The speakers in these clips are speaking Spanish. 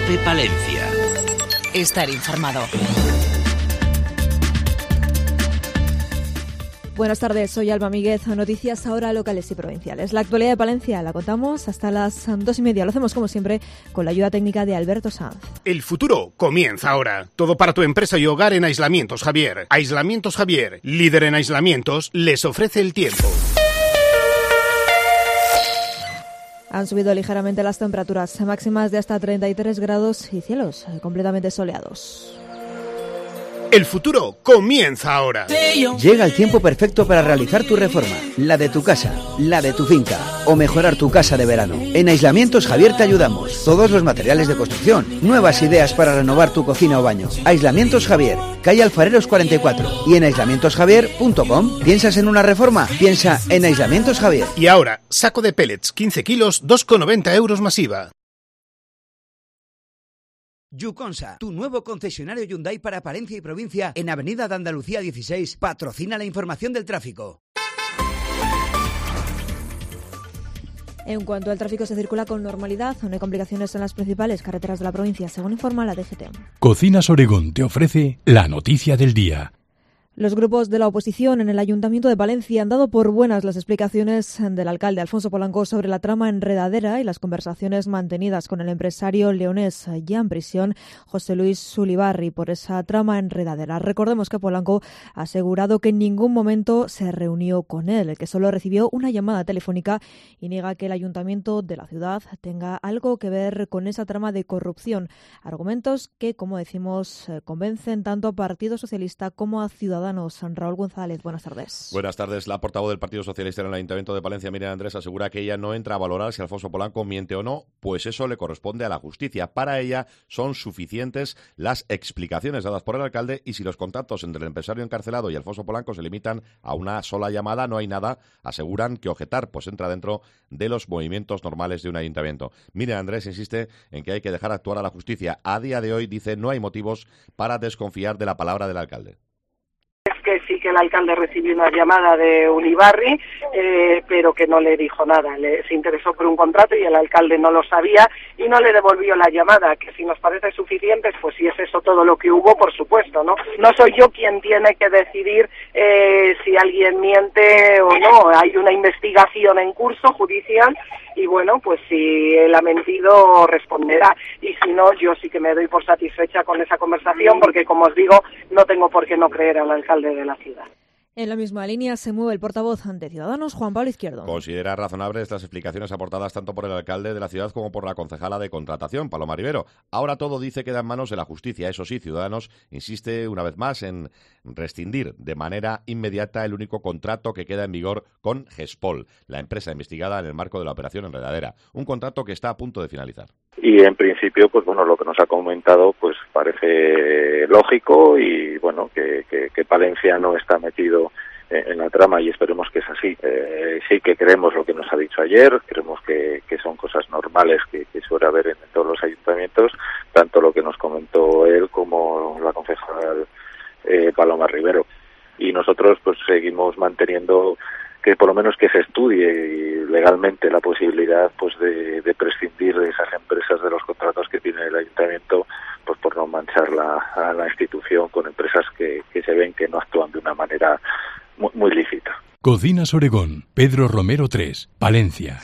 COPE Palencia. Estar informado. Buenas tardes, soy Alba Míguez. Noticias ahora locales y provinciales. La actualidad de Palencia la contamos hasta las 2:30. Lo hacemos como siempre con la ayuda técnica de Alberto Sanz. El futuro comienza ahora. Todo para tu empresa y hogar en Aislamientos Javier. Aislamientos Javier, líder en aislamientos, les ofrece el tiempo. Han subido ligeramente las temperaturas máximas de hasta 33 grados y cielos completamente soleados. El futuro comienza ahora. Llega el tiempo perfecto para realizar tu reforma, la de tu casa, la de tu finca o mejorar tu casa de verano. En Aislamientos Javier te ayudamos. Todos los materiales de construcción, nuevas ideas para renovar tu cocina o baño. Aislamientos Javier, calle Alfareros 44 y en aislamientosjavier.com. ¿Piensas en una reforma? Piensa en Aislamientos Javier. Y ahora, saco de pellets 15 kilos, 2,90 euros masiva. Yuconsa, tu nuevo concesionario Hyundai para Palencia y provincia en Avenida de Andalucía 16, patrocina la información del tráfico. En cuanto al tráfico, se circula con normalidad, no hay complicaciones en las principales carreteras de la provincia, según informa la DGT. Cocinas Oregón te ofrece la noticia del día. Los grupos de la oposición en el Ayuntamiento de Palencia han dado por buenas las explicaciones del alcalde Alfonso Polanco sobre la trama enredadera y las conversaciones mantenidas con el empresario leonés ya en prisión, José Luis Sulibarri, por esa trama enredadera. Recordemos que Polanco ha asegurado que en ningún momento se reunió con él, que solo recibió una llamada telefónica y niega que el Ayuntamiento de la ciudad tenga algo que ver con esa trama de corrupción. Argumentos que, como decimos, convencen tanto a Partido Socialista como a Ciudadanos. Raúl González, buenas tardes. Buenas tardes. La portavoz del Partido Socialista en el Ayuntamiento de Palencia, Miriam Andrés, asegura que ella no entra a valorar si Alfonso Polanco miente o no, pues eso le corresponde a la justicia. Para ella son suficientes las explicaciones dadas por el alcalde y si los contactos entre el empresario encarcelado y Alfonso Polanco se limitan a una sola llamada, no hay nada, aseguran, que objetar, pues entra dentro de los movimientos normales de un ayuntamiento. Miriam Andrés insiste en que hay que dejar actuar a la justicia. A día de hoy, dice, no hay motivos para desconfiar de la palabra del alcalde. Es que sí que el alcalde recibió una llamada de Ulibarri, pero que no le dijo nada. Se interesó por un contrato y el alcalde no lo sabía y no le devolvió la llamada, que si nos parece suficiente, pues si es eso todo lo que hubo, por supuesto, ¿no? No soy yo quien tiene que decidir si alguien miente o no. Hay una investigación en curso judicial y bueno, pues si él ha mentido, responderá. Y si no, yo sí que me doy por satisfecha con esa conversación, porque como os digo, no tengo por qué no creer al alcalde de la ciudad. En la misma línea se mueve el portavoz de Ciudadanos, Juan Pablo Izquierdo. Considera razonables las explicaciones aportadas tanto por el alcalde de la ciudad como por la concejala de contratación, Paloma Rivero. Ahora todo dice queda en manos de la justicia. Eso sí, Ciudadanos insiste una vez más en rescindir de manera inmediata el único contrato que queda en vigor con Gespol, la empresa investigada en el marco de la operación Enredadera. Un contrato que está a punto de finalizar. Y en principio, pues bueno, lo que nos ha comentado pues parece lógico y bueno, que Palencia no está metido en la trama y esperemos que es así. Sí que creemos lo que nos ha dicho ayer, creemos que son cosas normales que suele haber en todos los ayuntamientos, tanto lo que nos comentó él como la concejal Paloma Rivero. Y nosotros pues seguimos manteniendo que por lo menos que se estudie legalmente la posibilidad pues de prescindir de esas empresas de los contratos que tiene el ayuntamiento, pues por no manchar a la institución con empresas que se ven que no actúan de una manera muy lícita. Cocinas Oregón, Pedro Romero 3, Palencia.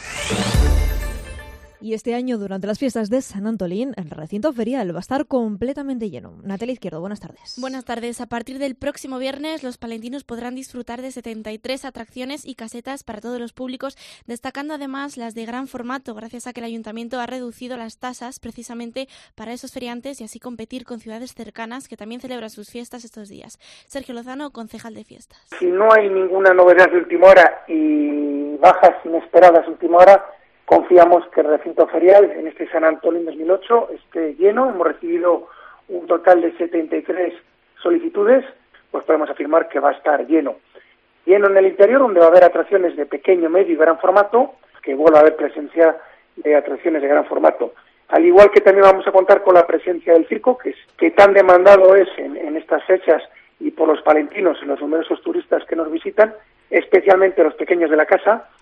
Y este año, durante las fiestas de San Antolín, el recinto ferial va a estar completamente lleno. Natalia Izquierdo, buenas tardes. Buenas tardes. A partir del próximo viernes, los palentinos podrán disfrutar de 73 atracciones y casetas para todos los públicos, destacando además las de gran formato, gracias a que el ayuntamiento ha reducido las tasas precisamente para esos feriantes y así competir con ciudades cercanas que también celebran sus fiestas estos días. Sergio Lozano, concejal de fiestas. Si no hay ninguna novedad de última hora y bajas inesperadas de última hora, confiamos que el recinto ferial en este San Antolín 2008 esté lleno. Hemos recibido un total de 73 solicitudes, pues podemos afirmar que va a estar lleno. Lleno en el interior, donde va a haber atracciones de pequeño, medio y gran formato, que vuelva a haber presencia de atracciones de gran formato. Al igual que también vamos a contar con la presencia del circo, que tan demandado es en estas fechas y por los palentinos y los numerosos turistas que nos visitan, especialmente los pequeños de la casa.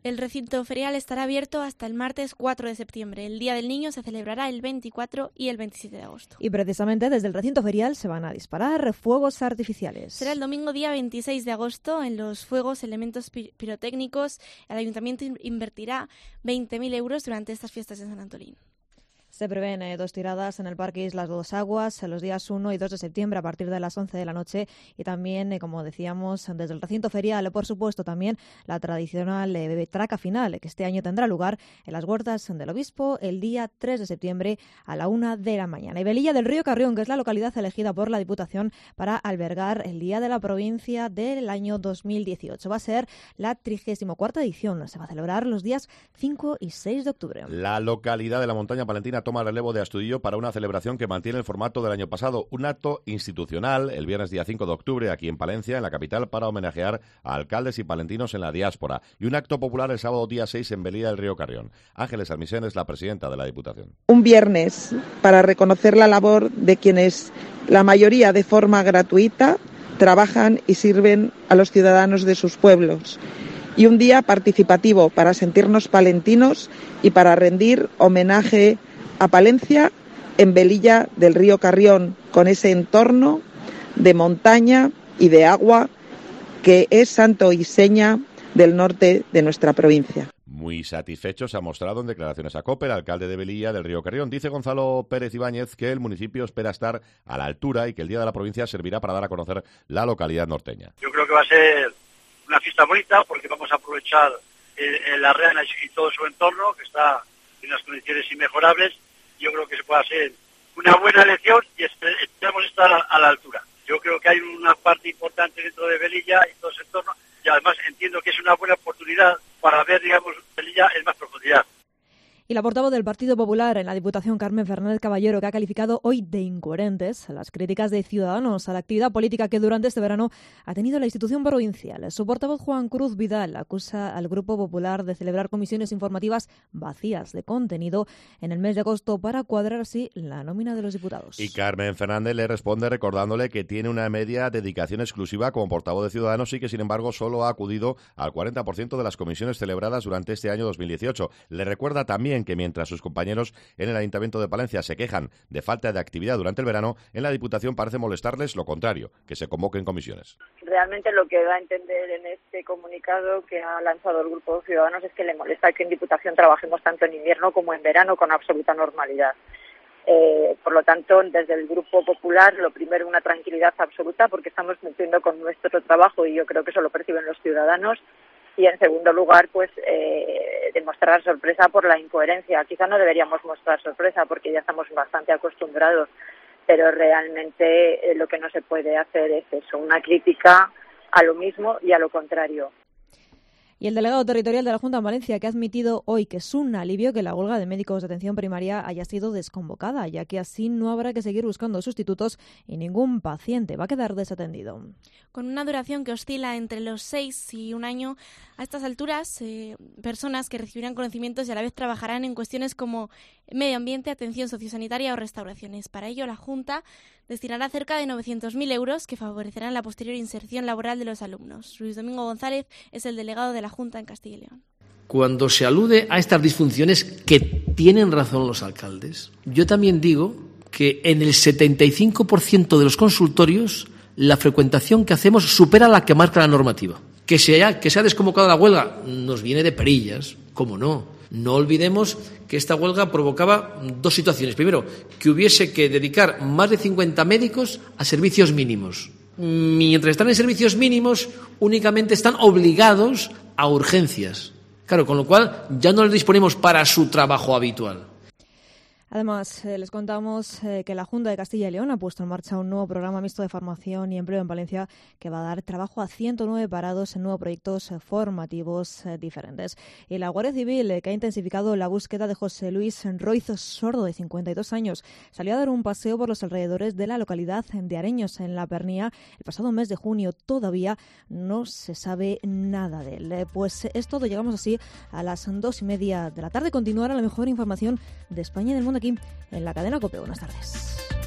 El recinto ferial estará abierto hasta el martes 4 de septiembre. El Día del Niño se celebrará el 24 y el 27 de agosto. Y precisamente desde el recinto ferial se van a disparar fuegos artificiales. Será el domingo día 26 de agosto. En los fuegos, elementos pirotécnicos, el Ayuntamiento invertirá 20.000 euros durante estas fiestas de San Antolín. Se prevén 2 tiradas en el Parque Islas Dos Aguas en los días 1 y 2 de septiembre a partir de las 11 de la noche y también, como decíamos, desde el recinto ferial, por supuesto, también la tradicional traca final que este año tendrá lugar en las Huertas del Obispo el día 3 de septiembre a la 1 de la mañana. Y Velilla del Río Carrión, que es la localidad elegida por la Diputación para albergar el Día de la Provincia del año 2018. Va a ser la 34ª edición. Se va a celebrar los días 5 y 6 de octubre. La localidad de la Montaña Palentina toma el relevo de Astudillo para una celebración que mantiene el formato del año pasado, un acto institucional el viernes día 5 de octubre aquí en Palencia, en la capital, para homenajear a alcaldes y palentinos en la diáspora, y un acto popular el sábado día 6 en Velilla del Río Carrión. Ángeles Almisen es la presidenta de la Diputación. Un viernes para reconocer la labor de quienes, la mayoría de forma gratuita, trabajan y sirven a los ciudadanos de sus pueblos. Y un día participativo para sentirnos palentinos y para rendir homenaje a Palencia en Velilla del Río Carrión, con ese entorno de montaña y de agua que es santo y seña del norte de nuestra provincia. Muy satisfecho se ha mostrado en declaraciones a COPE el alcalde de Velilla del Río Carrión. Dice Gonzalo Pérez Ibáñez que el municipio espera estar a la altura y que el Día de la Provincia servirá para dar a conocer la localidad norteña. Yo creo que va a ser una fiesta bonita porque vamos a aprovechar la Reana y todo su entorno, que está en unas condiciones inmejorables. Yo creo que se puede hacer una buena elección y esperamos estar a la altura. Yo creo que hay una parte importante dentro de Velilla y todo ese entorno, y además entiendo que es una buena oportunidad para ver, digamos, Velilla en más profundidad. Y la portavoz del Partido Popular en la Diputación, Carmen Fernández Caballero, que ha calificado hoy de incoherentes las críticas de Ciudadanos a la actividad política que durante este verano ha tenido la institución provincial. Su portavoz, Juan Cruz Vidal, acusa al Grupo Popular de celebrar comisiones informativas vacías de contenido en el mes de agosto para cuadrar así la nómina de los diputados. Y Carmen Fernández le responde recordándole que tiene una media dedicación exclusiva como portavoz de Ciudadanos y que, sin embargo, solo ha acudido al 40% de las comisiones celebradas durante este año 2018. Le recuerda también que mientras sus compañeros en el Ayuntamiento de Palencia se quejan de falta de actividad durante el verano, en la Diputación parece molestarles lo contrario, que se convoquen comisiones. Realmente lo que da a entender en este comunicado que ha lanzado el Grupo Ciudadanos es que le molesta que en Diputación trabajemos tanto en invierno como en verano con absoluta normalidad. Por lo tanto, desde el Grupo Popular, lo primero, una tranquilidad absoluta porque estamos cumpliendo con nuestro trabajo y yo creo que eso lo perciben los ciudadanos. Y en segundo lugar, pues demostrar sorpresa por la incoherencia. Quizá no deberíamos mostrar sorpresa porque ya estamos bastante acostumbrados, pero realmente lo que no se puede hacer es eso, una crítica a lo mismo y a lo contrario. Y el delegado territorial de la Junta en Valencia, que ha admitido hoy que es un alivio que la huelga de médicos de atención primaria haya sido desconvocada, ya que así no habrá que seguir buscando sustitutos y ningún paciente va a quedar desatendido. Con una duración que oscila entre los 6 y un año, a estas alturas, personas que recibirán conocimientos y a la vez trabajarán en cuestiones como medio ambiente, atención sociosanitaria o restauraciones. Para ello, la Junta destinará cerca de 900.000 euros que favorecerán la posterior inserción laboral de los alumnos. Luis Domingo González es el delegado de la Junta en Castilla y León. Cuando se alude a estas disfunciones que tienen razón los alcaldes, yo también digo que en el 75% de los consultorios la frecuentación que hacemos supera la que marca la normativa. Que se ha desconvocado la huelga nos viene de perillas, ¿cómo no? No olvidemos que esta huelga provocaba dos situaciones. Primero, que hubiese que dedicar más de 50 médicos a servicios mínimos. Mientras están en servicios mínimos, únicamente están obligados a urgencias. Claro, con lo cual ya no les disponemos para su trabajo habitual. Además, les contamos que la Junta de Castilla y León ha puesto en marcha un nuevo programa mixto de formación y empleo en Palencia que va a dar trabajo a 109 parados en 9 proyectos formativos diferentes. Y la Guardia Civil, que ha intensificado la búsqueda de José Luis Roiz Sordo, de 52 años, salió a dar un paseo por los alrededores de la localidad de Areños, en La Pernía, el pasado mes de junio. Todavía no se sabe nada de él. Pues es todo. Llegamos así a las 2:30 de la tarde. Continuará la mejor información de España y del mundo aquí en la cadena COPE. Buenas tardes.